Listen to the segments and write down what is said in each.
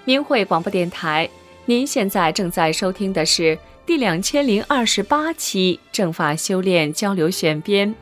明慧广播电台，您现在正在收听的是第2028期正法修炼交流选编。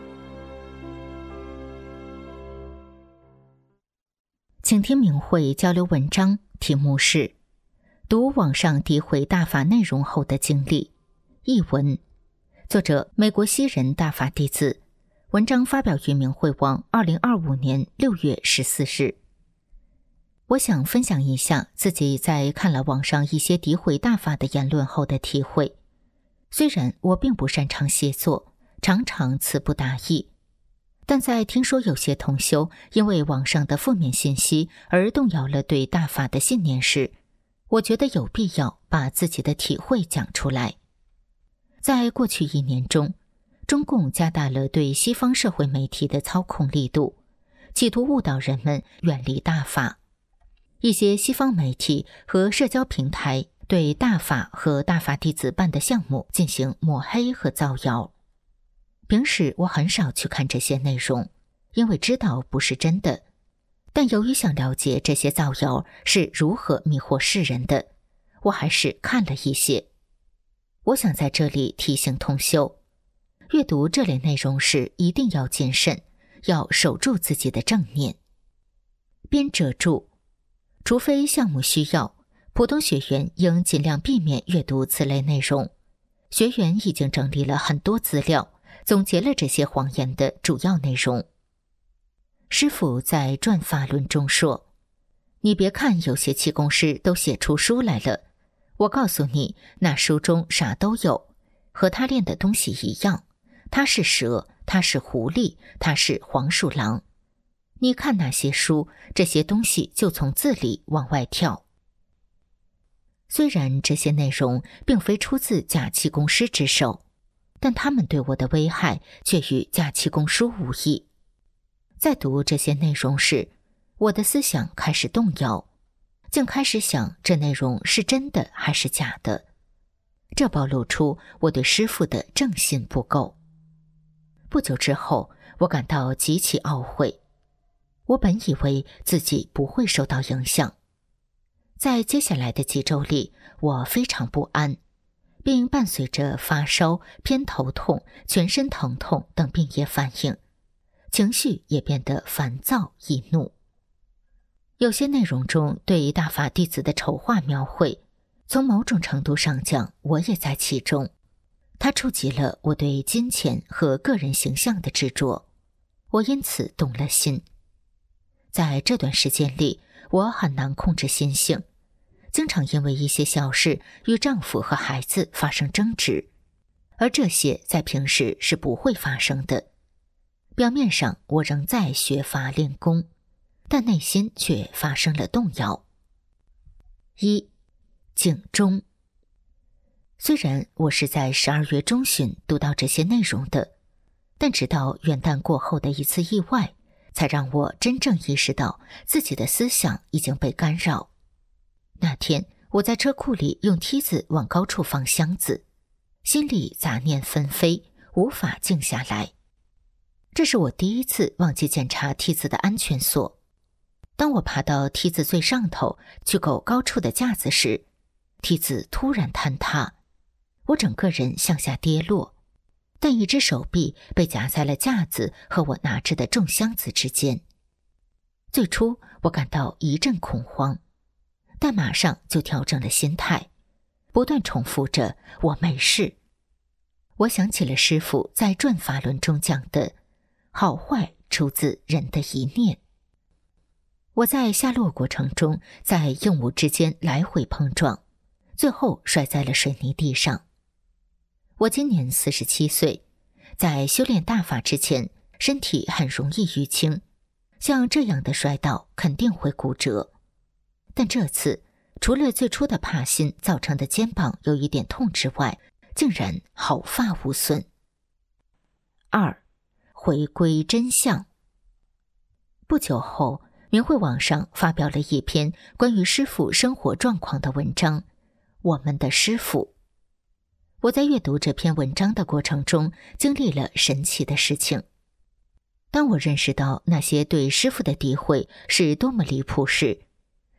请听明慧交流文章，题目是读网上诋毁大法内容后的经历。译文，作者美国西人大法弟子，文章发表于明慧网2025年6月14日。我想分享一下自己在看了网上一些诋毁大法的言论后的体会。虽然我并不擅长写作，常常词不达意，但在听说有些同修因为网上的负面信息而动摇了对大法的信念时，我觉得有必要把自己的体会讲出来。在过去1年中，中共加大了对西方社会媒体的操控力度，企图误导人们远离大法。一些西方媒体和社交平台对大法和大法弟子办的项目进行抹黑和造谣。平时我很少去看这些内容，因为知道不是真的。但由于想了解这些造谣是如何迷惑世人的，我还是看了一些。我想在这里提醒同修，阅读这类内容时一定要谨慎，要守住自己的正念。编者注：除非项目需要，普通学员应尽量避免阅读此类内容。学员已经整理了很多资料，总结了这些谎言的主要内容。师父在《转法论》中说，你别看有些气功师都写出书来了，我告诉你，那书中啥都有，和他练的东西一样，他是蛇，他是狐狸，他是黄鼠狼。你看那些书，这些东西就从字里往外跳。虽然这些内容并非出自假气功师之手，但他们对我的危害却与假气功书无异。在读这些内容时，我的思想开始动摇，竟开始想这内容是真的还是假的。这暴露出我对师父的正信不够。不久之后，我感到极其懊悔。我本以为自己不会受到影响，在接下来的几周里，我非常不安，并伴随着发烧、偏头痛、全身疼痛等病野反应，情绪也变得烦躁易怒。有些内容中对大法弟子的丑化描绘，从某种程度上讲，我也在其中。它触及了我对金钱和个人形象的执着，我因此动了心。在这段时间里，我很难控制心性，经常因为一些小事与丈夫和孩子发生争执，而这些在平时是不会发生的。表面上我仍在学法练功，但内心却发生了动摇。1. 警钟。虽然我是在12月中旬读到这些内容的，但直到元旦过后的一次意外，才让我真正意识到自己的思想已经被干扰。那天我在车库里用梯子往高处放箱子，心里杂念纷飞，无法静下来。这是我第一次忘记检查梯子的安全锁。当我爬到梯子最上头去够高处的架子时，梯子突然坍塌，我整个人向下跌落，但一只手臂被夹在了架子和我拿着的重箱子之间。最初我感到一阵恐慌，但马上就调整了心态，不断重复着我没事。我想起了师父在《转法论》中讲的，好坏出自人的一念。我在下落过程中在硬物之间来回碰撞，最后摔在了水泥地上。我今年47岁，在修炼大法之前，身体很容易淤青，像这样的摔倒肯定会骨折。但这次，除了最初的怕心造成的肩膀有一点痛之外，竟然毫发无损。2. 回归真相。不久后，明慧网上发表了一篇关于师父生活状况的文章，我们的师父。我在阅读这篇文章的过程中，经历了神奇的事情。当我认识到那些对师父的诋毁是多么离谱时，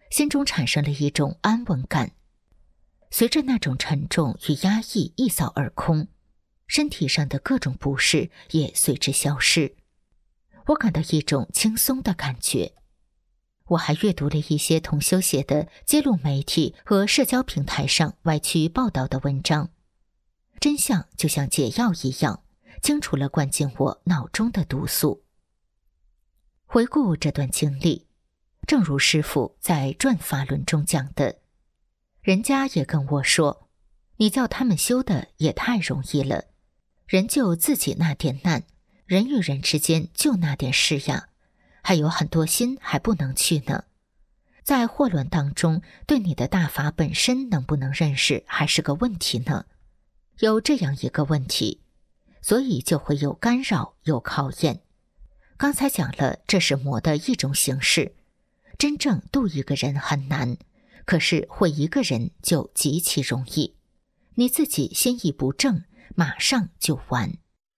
心中产生了一种安稳感。随着那种沉重与压抑一扫而空，身体上的各种不适也随之消失。我感到一种轻松的感觉。我还阅读了一些同修写的揭露媒体和社交平台上歪曲报道的文章，真相就像解药一样，清除了灌进我脑中的毒素。回顾这段经历，正如师父在《转法轮》中讲的，人家也跟我说，你叫他们修的也太容易了，人就自己那点难，人与人之间就那点事呀，还有很多心还不能去呢。在惑乱当中，对你的大法本身能不能认识还是个问题呢。有这样一个问题，所以就会有干扰，有考验。刚才讲了，这是魔的一种形式，真正度一个人很难，可是毁一个人就极其容易。你自己心意不正，马上就完。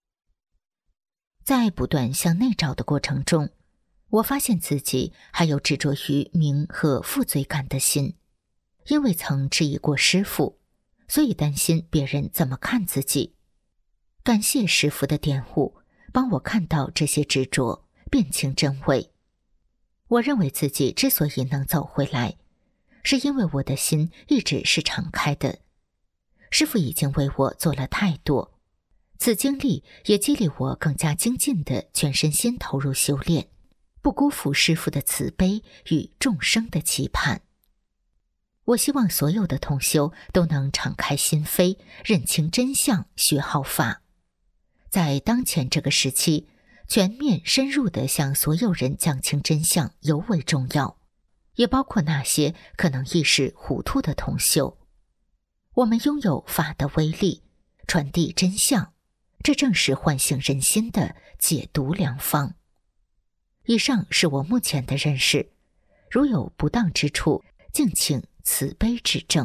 在不断向内找的过程中，我发现自己还有执着于名和负罪感的心。因为曾质疑过师父，所以担心别人怎么看自己。感谢师父的点悟，帮我看到这些执着，辨清真伪。我认为自己之所以能走回来，是因为我的心一直是敞开的。师父已经为我做了太多，此经历也激励我更加精进地全身心投入修炼，不辜负师父的慈悲与众生的期盼。我希望所有的同修都能敞开心扉，认清真相，学好法。在当前这个时期，全面深入地向所有人讲清真相尤为重要，也包括那些可能一时糊涂的同修。我们拥有法的威力，传递真相，这正是唤醒人心的解毒良方。以上是我目前的认识，如有不当之处，敬请慈悲指正。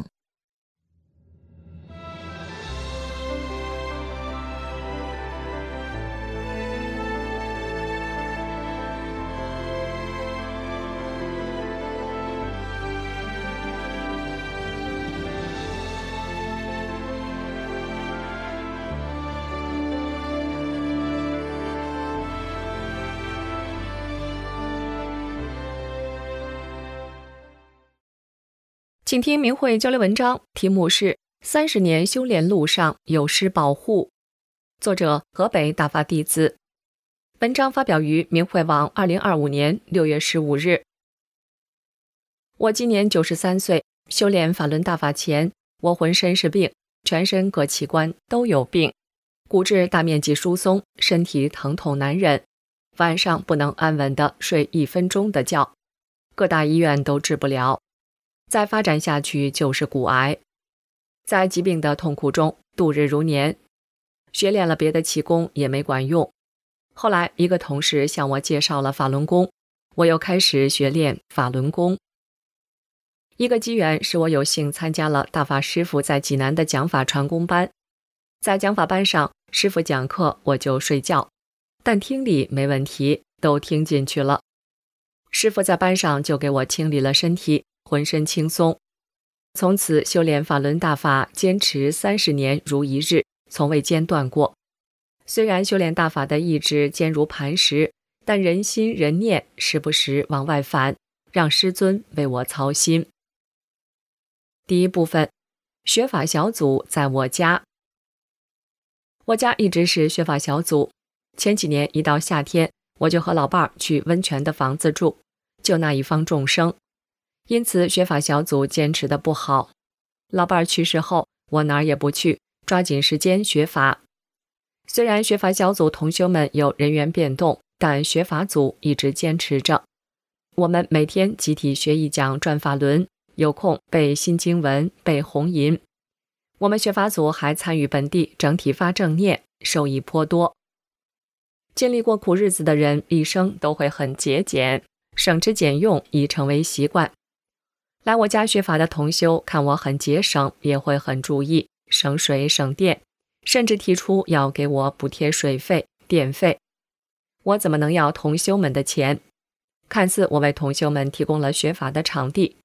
请听明慧交流文章，题目是30年修炼路上有师保护，作者河北大法弟子。文章发表于明慧网2025年6月15日。我今年93岁，修炼法轮大法前，我浑身是病，全身各器官都有病，骨质大面积疏松，身体疼痛难忍，晚上不能安稳地睡1分钟的觉，各大医院都治不了。再发展下去就是骨癌，在疾病的痛苦中度日如年，学练了别的气功也没管用。后来一个同事向我介绍了法轮功，我又开始学练法轮功。一个机缘使我有幸参加了大法师父在济南的讲法传功班，在讲法班上，师父讲课我就睡觉，但听力没问题，都听进去了。师父在班上就给我清理了身体，浑身轻松。从此修炼法轮大法，坚持30年如一日，从未间断过。虽然修炼大法的意志坚如磐石，但人心人念时不时往外反，让师尊为我操心。第一部分，学法小组在我家。我家一直是学法小组，前几年一到夏天，我就和老伴儿去温泉的房子住，就那一方众生。因此学法小组坚持的不好，老伴儿去世后，我哪儿也不去，抓紧时间学法。虽然学法小组同修们有人员变动，但学法组一直坚持着。我们每天集体学一讲转法轮，有空背新经文，背红吟。我们学法组还参与本地整体发正念，受益颇多。经历过苦日子的人，一生都会很节俭，省吃俭用已成为习惯。来我家学法的同修看我很节省，也会很注意省水省电，甚至提出要给我补贴水费、电费。我怎么能要同修们的钱？看似我为同修们提供了学法的场地，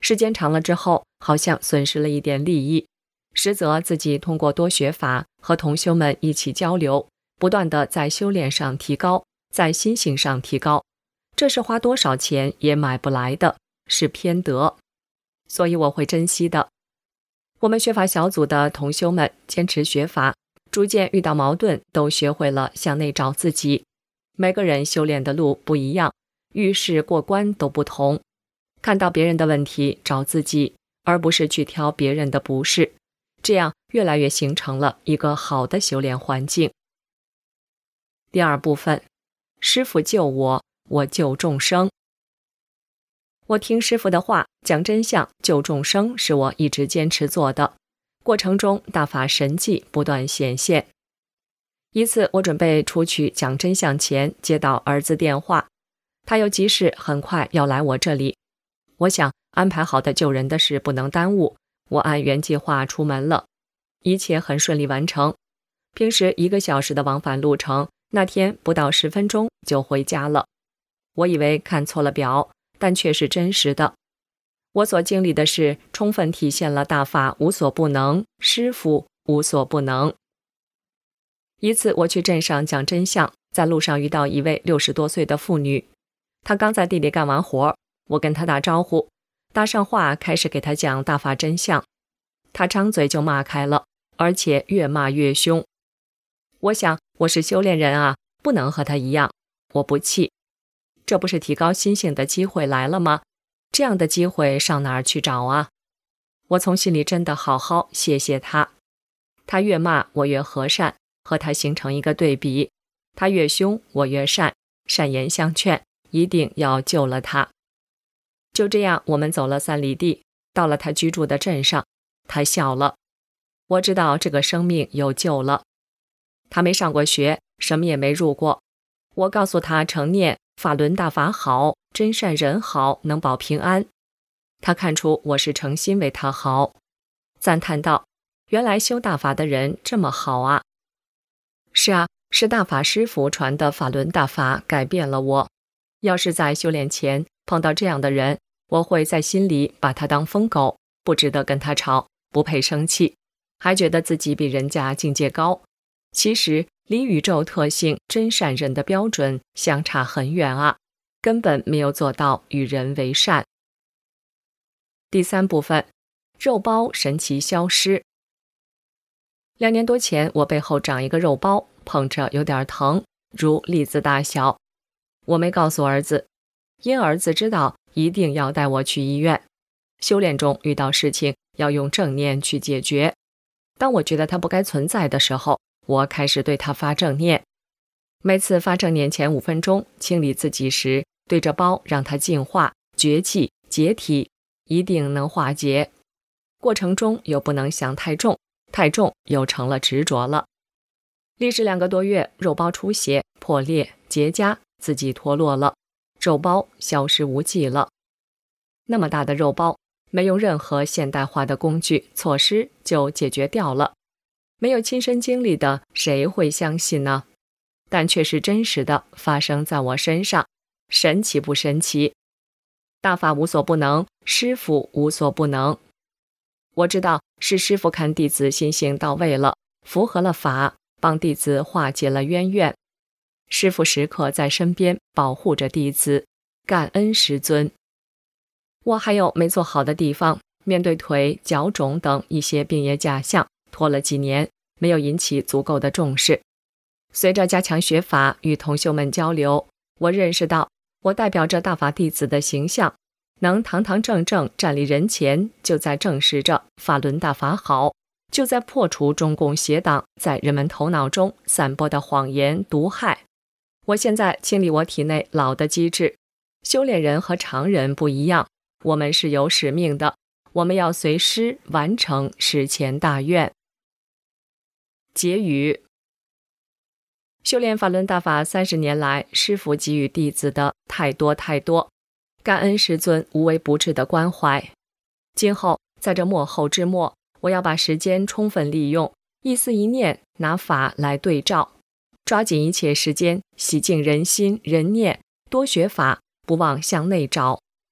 时间长了之后，好像损失了一点利益，实则自己通过多学法和同修们一起交流，不断地在修炼上提高，在心性上提高，这是花多少钱也买不来的，是偏得，所以我会珍惜的。我们学法小组的同修们坚持学法，逐渐遇到矛盾都学会了向内找自己。每个人修炼的路不一样，遇事过关都不同，看到别人的问题找自己，而不是去挑别人的不是，这样越来越形成了一个好的修炼环境。第二部分，师父救我，我救众生。我听师父的话，讲真相，救众生是我一直坚持做的，过程中大法神迹不断显现。一次我准备出去讲真相前，接到儿子电话，他有急事很快要来我这里。我想安排好的救人的事不能耽误，我按原计划出门了，一切很顺利完成。平时1个小时的往返路程，那天不到10分钟就回家了。我以为看错了表，但却是真实的。我所经历的事充分体现了大法无所不能，师父无所不能。一次我去镇上讲真相，在路上遇到一位60多岁的妇女，她刚在地里干完活，我跟她打招呼，搭上话开始给她讲大法真相，她张嘴就骂开了，而且越骂越凶。我想我是修炼人啊，不能和她一样，我不气。这不是提高心性的机会来了吗？这样的机会上哪儿去找啊？我从心里真的好好谢谢她。她越骂我越和善，和她形成一个对比，她越凶我越善，善言相劝，一定要救了她。就这样我们走了3里地，到了她居住的镇上，她笑了。我知道这个生命有救了。她没上过学，什么也没入过。我告诉她成念法轮大法好，真善人好，能保平安。她看出我是诚心为她好，赞叹道：原来修大法的人这么好啊。是啊，是大法师父传的法轮大法改变了我。要是在修炼前碰到这样的人，我会在心里把他当疯狗，不值得跟他吵，不配生气，还觉得自己比人家境界高。其实离宇宙特性真善人的标准相差很远啊，根本没有做到与人为善。第3部分，肉包神奇消失。2年多前，我背后长一个肉包，碰着有点疼，如栗子大小。我没告诉儿子，因儿子知道一定要带我去医院。修炼中遇到事情要用正念去解决。当我觉得它不该存在的时候，我开始对它发正念。每次发正念前5分钟清理自己时，对着包让它净化、绝气、解体，一定能化解。过程中又不能想太重，太重又成了执着了。历时2个多月，肉包出血、破裂、结痂，自己脱落了，肉包消失无迹了。那么大的肉包，没用任何现代化的工具措施就解决掉了。没有亲身经历的，谁会相信呢？但却是真实的发生在我身上，神奇不神奇？大法无所不能，师父无所不能。我知道是师父看弟子心性到位了，符合了法，帮弟子化解了冤怨。师父时刻在身边保护着弟子，感恩师尊。我还有没做好的地方，面对腿、脚肿等一些病业假象，拖了几年，没有引起足够的重视。随着加强学法，与同修们交流，我认识到，我代表着大法弟子的形象，能堂堂正正站立人前，就在证实着法轮大法好，就在破除中共邪党在人们头脑中散播的谎言毒害。我现在清理我体内老的机制。修炼人和常人不一样，我们是有使命的，我们要随师完成史前大愿。结语：修炼法轮大法30年来，师父给予弟子的太多太多，感恩师尊无微不至的关怀。今后在这末后之末，我要把时间充分利用，一思一念拿法来对照，抓紧一切时间洗净人心人念，多学法，不忘向内找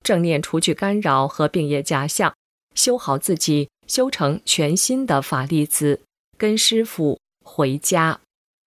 正念除去干扰和病业假象，修好自己，修成全新的法粒子，跟师父回家。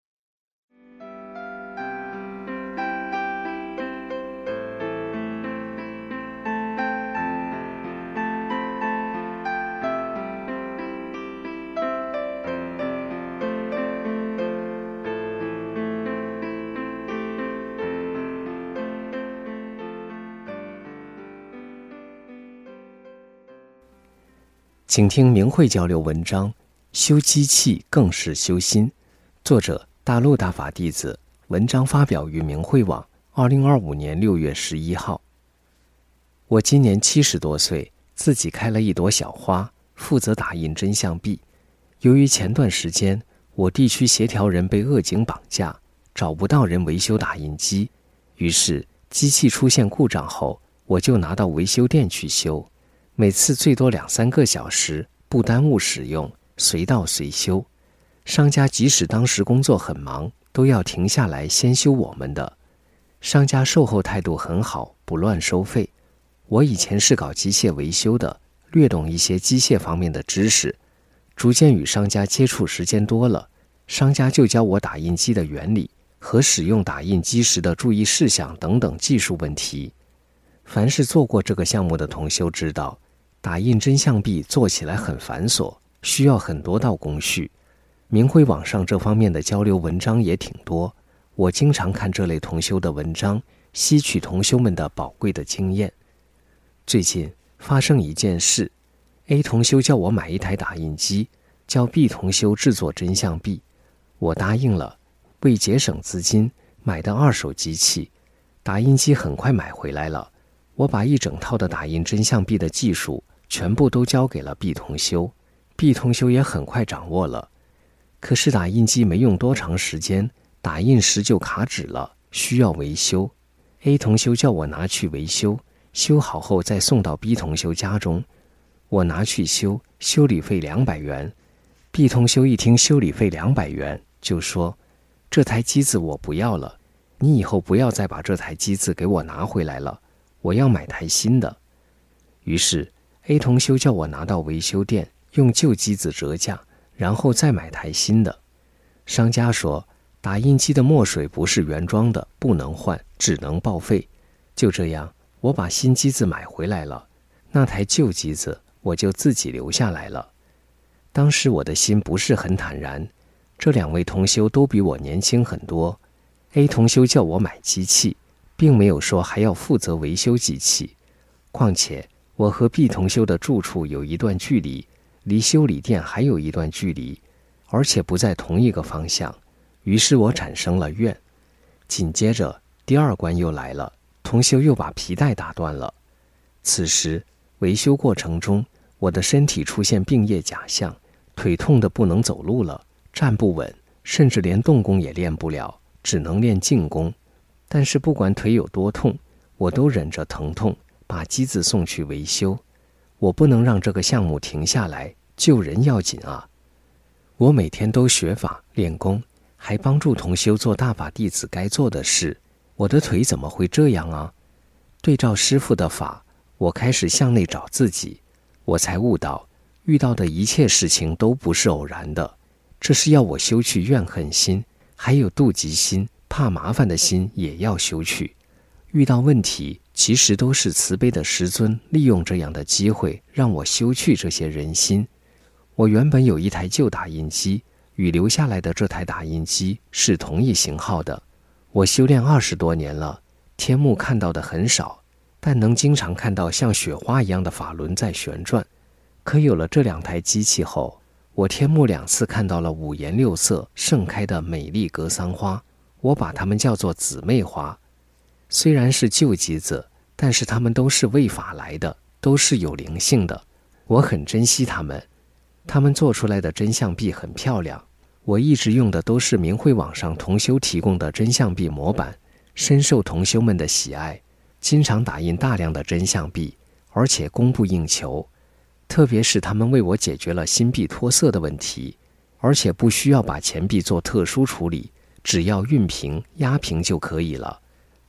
请听明慧交流文章，修机器更是修心。作者大陆大法弟子，文章发表于明慧网2025年6月11号。我今年70多岁，自己开了一朵小花，负责打印真相币。由于前段时间我地区协调人被恶警绑架，找不到人维修打印机，于是机器出现故障后，我就拿到维修店去修。每次最多2-3个小时，不耽误使用，随到随修。商家即使当时工作很忙，都要停下来先修我们的。商家售后态度很好，不乱收费。我以前是搞机械维修的，略懂一些机械方面的知识。逐渐与商家接触时间多了，商家就教我打印机的原理和使用打印机时的注意事项等等技术问题。凡是做过这个项目的同修知道，打印真相币做起来很繁琐，需要很多道工序。明慧网上这方面的交流文章也挺多，我经常看这类同修的文章，吸取同修们的宝贵的经验。最近发生一件事， A 同修叫我买一台打印机，叫 B 同修制作真相币。我答应了，为节省资金，买的2手机器。打印机很快买回来了，我把一整套的打印真相币的技术全部都交给了 B 同修， B 同修也很快掌握了。可是打印机没用多长时间，打印时就卡纸了，需要维修。 A 同修叫我拿去维修，修好后再送到 B 同修家中。我拿去修，修理费200元。 B 同修一听修理费200元，就说这台机子我不要了，你以后不要再把这台机子给我拿回来了，我要买台新的。于是 A 同修叫我拿到维修店，用旧机子折价，然后再买台新的。商家说打印机的墨水不是原装的，不能换，只能报废。就这样，我把新机子买回来了，那台旧机子我就自己留下来了。当时我的心不是很坦然，这2位同修都比我年轻很多。 A 同修叫我买机器，并没有说还要负责维修机器。况且我和 B 同修的住处有一段距离，离修理店还有一段距离，而且不在同一个方向，于是我产生了怨。紧接着第2关又来了，同修又把皮带打断了。此时维修过程中，我的身体出现病业假象，腿痛得不能走路了，站不稳，甚至连动功也练不了，只能练静功。但是不管腿有多痛，我都忍着疼痛把机子送去维修。我不能让这个项目停下来，救人要紧啊！我每天都学法练功，还帮助同修做大法弟子该做的事，我的腿怎么会这样啊？对照师父的法，我开始向内找自己，我才悟到遇到的一切事情都不是偶然的，这是要我修去怨恨心，还有妒忌心，怕麻烦的心也要修去。遇到问题其实都是慈悲的师尊利用这样的机会让我修去这些人心。我原本有一台旧打印机，与留下来的这台打印机是同一型号的。我修炼20多年了，天目看到的很少，但能经常看到像雪花一样的法轮在旋转。可有了这2台机器后，我天目2次看到了5颜6色盛开的美丽格桑花，我把它们叫做姊妹花。虽然是旧机子，但是它们都是为法来的，都是有灵性的，我很珍惜它们。它们做出来的真相币很漂亮，我一直用的都是明慧网上同修提供的真相币模板，深受同修们的喜爱，经常打印大量的真相币，而且供不应求。特别是他们为我解决了新币脱色的问题，而且不需要把钱币做特殊处理，只要熨平压平就可以了。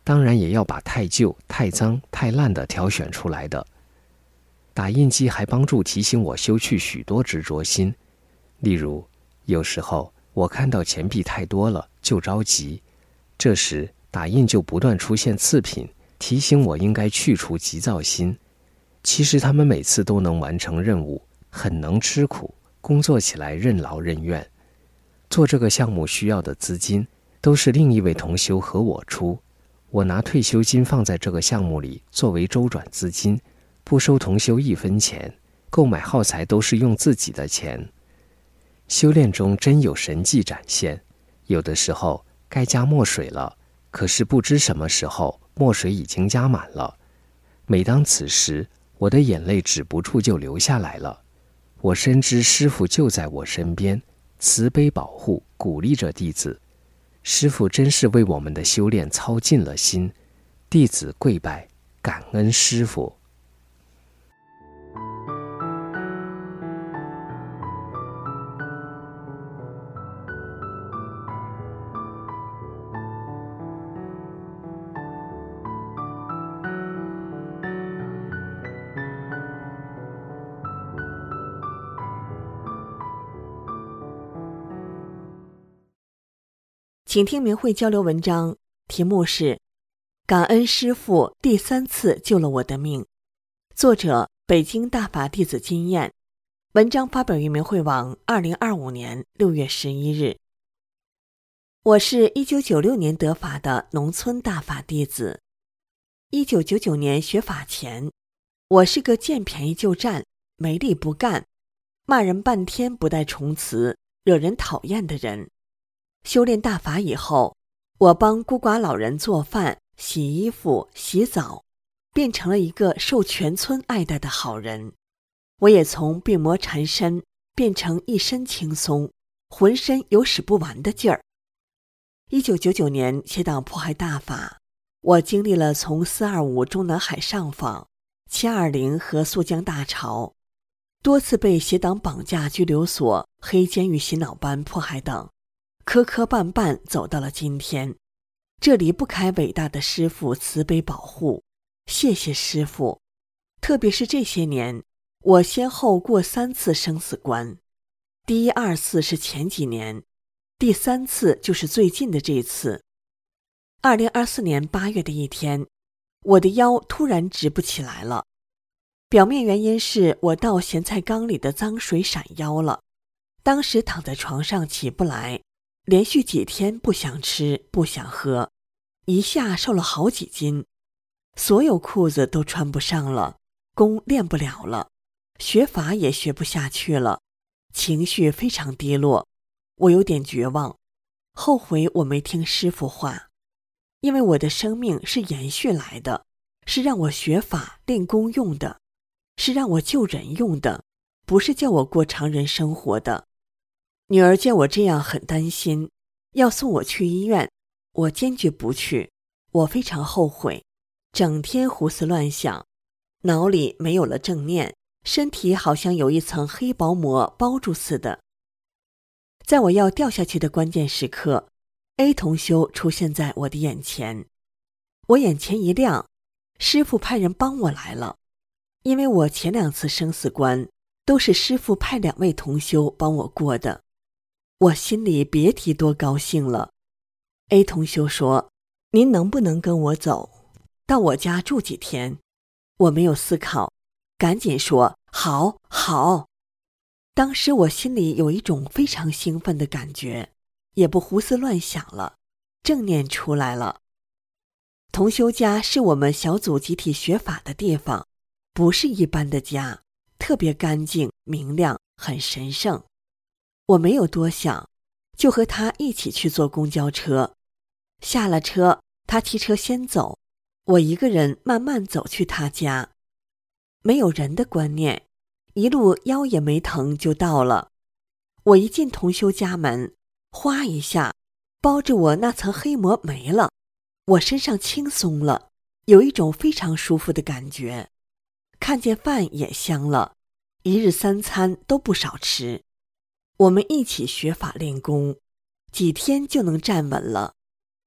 当然也要把太旧、太脏、太烂的挑选出来的。打印机还帮助提醒我修去许多执着心，例如，有时候我看到钱币太多了就着急，这时打印就不断出现次品，提醒我应该去除急躁心。其实他们每次都能完成任务，很能吃苦，工作起来任劳任怨。做这个项目需要的资金都是另一位同修和我出，我拿退休金放在这个项目里作为周转资金，不收同修1分钱，购买耗材都是用自己的钱。修炼中真有神迹展现，有的时候该加墨水了，可是不知什么时候墨水已经加满了。每当此时，我的眼泪止不住就流下来了。我深知师父就在我身边，慈悲保护，鼓励着弟子。师父真是为我们的修炼操尽了心，弟子跪拜，感恩师父。 请听明慧交流文章，题目是感恩师父第3次救了我的命，作者北京大法弟子金燕，文章发表于明慧网2025年6月11日。我是1996年得法的农村大法弟子。1999年学法前，我是个见便宜就占、没力不干、骂人半天不带重词、惹人讨厌的人。修炼大法以后，我帮孤寡老人做饭、洗衣服、洗澡，变成了一个受全村爱戴的好人。我也从病魔缠身变成一身轻松，浑身有使不完的劲儿。1999年邪党迫害大法，我经历了从425中南海上访、720和肃江大潮，多次被邪党绑架、拘留所、黑监狱洗脑班迫害等，磕磕绊绊走到了今天，这离不开伟大的师父慈悲保护，谢谢师父。特别是这些年，我先后过3次生死关，第1、2次是前几年，第3次就是最近的这次。2024年8月的一天，我的腰突然直不起来了，表面原因是我倒咸菜缸里的脏水闪腰了，当时躺在床上起不来，连续几天不想吃不想喝，一下瘦了好几斤，所有裤子都穿不上了，功练不了了，学法也学不下去了，情绪非常低落，我有点绝望，后悔我没听师父话，因为我的生命是延续来的，是让我学法练功用的，是让我救人用的，不是叫我过常人生活的。女儿见我这样很担心，要送我去医院，我坚决不去，我非常后悔，整天胡思乱想，脑里没有了正念，身体好像有一层黑薄膜包住似的。在我要掉下去的关键时刻， A 同修出现在我的眼前，我眼前一亮，师父派人帮我来了，因为我前2次生死关都是师父派2位同修帮我过的，我心里别提多高兴了。 A 同修说，您能不能跟我走，到我家住几天？我没有思考，赶紧说好好。当时我心里有一种非常兴奋的感觉，也不胡思乱想了，正念出来了。同修家是我们小组集体学法的地方，不是一般的家，特别干净明亮，很神圣。我没有多想，就和他一起去坐公交车。下了车，他骑车先走，我一个人慢慢走去他家。没有人的观念，一路腰也没疼就到了。我一进同修家门，哗一下，包着我那层黑膜没了，我身上轻松了，有一种非常舒服的感觉。看见饭也香了，一日3餐都不少吃。我们一起学法练功，几天就能站稳了。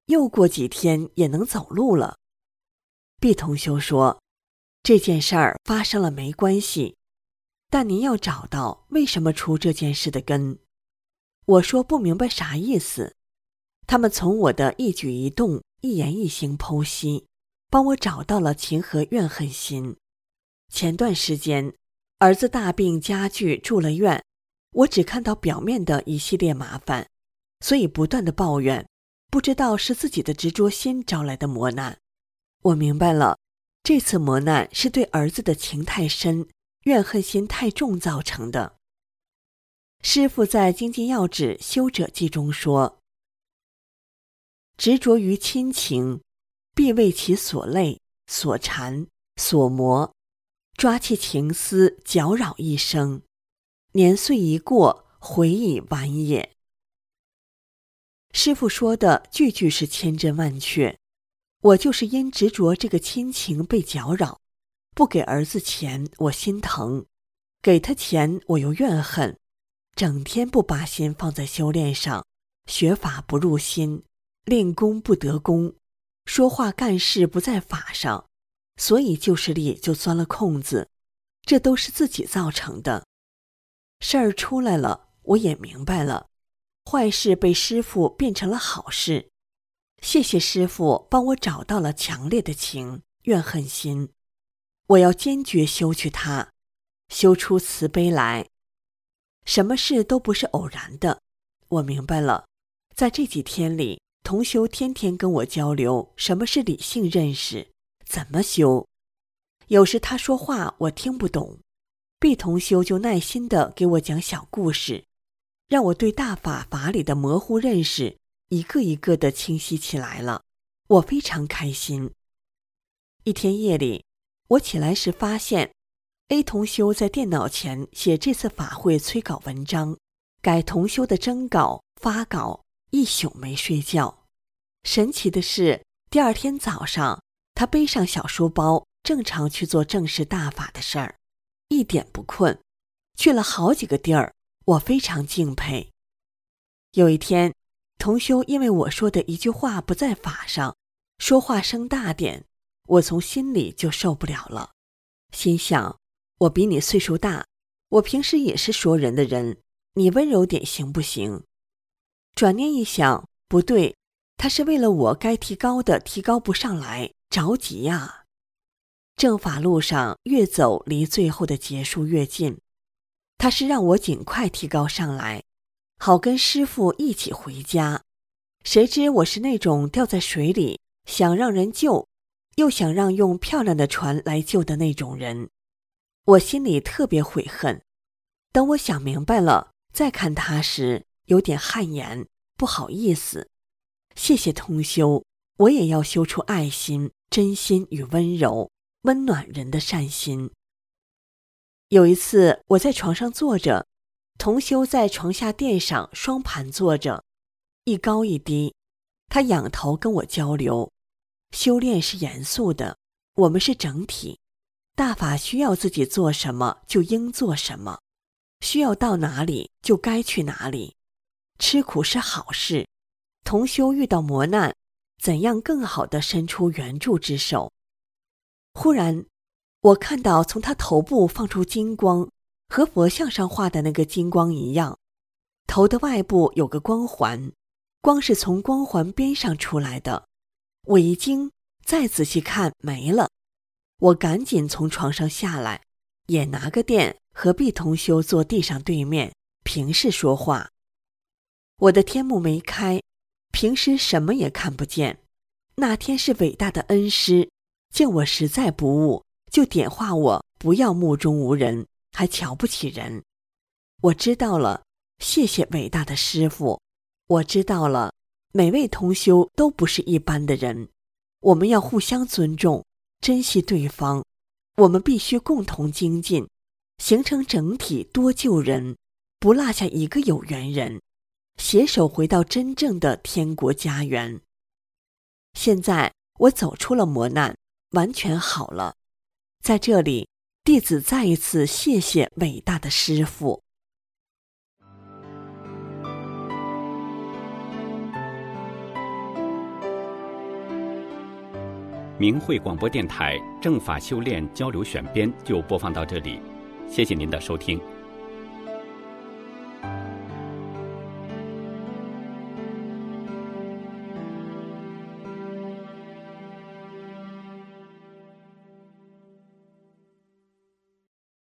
又过几天也能走路了。毕同修说，这件事儿发生了没关系，但您要找到为什么出这件事的根。我说不明白啥意思。他们从我的一举一动、一言一行剖析，帮我找到了情和怨恨心。前段时间，儿子大病加剧住了院，我只看到表面的一系列麻烦，所以不断的抱怨，不知道是自己的执着心招来的磨难。我明白了，这次磨难是对儿子的情太深、怨恨心太重造成的。师父在《精进要旨修者记》中说，执着于亲情，必为其所累、所缠、所磨，抓其情丝，搅扰一生。年岁一过，悔已晚也。师父说的句句是千真万确。我就是因执着这个亲情被搅扰，不给儿子钱我心疼，给他钱我又怨恨，整天不把心放在修炼上，学法不入心，练功不得功，说话干事不在法上，所以旧势力就钻了空子，这都是自己造成的。事儿出来了，我也明白了，坏事被师父变成了好事。谢谢师父帮我找到了强烈的情怨恨心，我要坚决修去它，修出慈悲来。什么事都不是偶然的，我明白了。在这几天里，同修天天跟我交流什么是理性认识，怎么修。有时他说话我听不懂，毕同修就耐心地给我讲小故事，让我对大法法理的模糊认识一个一个的清晰起来了，我非常开心。一天夜里，我起来时发现 A 同修在电脑前写这次法会催稿文章，改同修的征稿发稿，一宿没睡觉。神奇的是，第二天早上他背上小书包，正常去做正式大法的事儿，一点不困，去了好几个地儿，我非常敬佩。有一天，同修因为我说的一句话不在法上，说话声大点，我从心里就受不了了，心想，我比你岁数大，我平时也是说人的人，你温柔点行不行？转念一想，不对，他是为了我该提高的提高不上来，着急呀。正法路上越走离最后的结束越近，他是让我尽快提高上来，好跟师父一起回家。谁知我是那种掉在水里想让人救，又想让用漂亮的船来救的那种人，我心里特别悔恨。等我想明白了，再看他时，有点汗颜，不好意思。谢谢同修，我也要修出爱心、真心与温柔，温暖人的善心。有一次，我在床上坐着，同修在床下垫上双盘坐着，一高一低，他仰头跟我交流。修炼是严肃的，我们是整体，大法需要自己做什么就应做什么，需要到哪里就该去哪里。吃苦是好事，同修遇到磨难，怎样更好地伸出援助之手。忽然我看到从他头部放出金光，和佛像上画的那个金光一样，头的外部有个光环，光是从光环边上出来的。我一惊，再仔细看没了。我赶紧从床上下来，也拿个垫和毕同修坐地上对面，平视说话。我的天目没开，平时什么也看不见。那天是伟大的恩师，见我实在不悟，就点化我不要目中无人，还瞧不起人。我知道了，谢谢伟大的师父。我知道了，每位同修都不是一般的人，我们要互相尊重，珍惜对方，我们必须共同精进，形成整体，多救人，不落下一个有缘人，携手回到真正的天国家园。现在我走出了磨难，完全好了。在这里，弟子再一次谢谢伟大的师父。 明慧广播电台正法修炼交流选编就播放到这里，谢谢您的收听。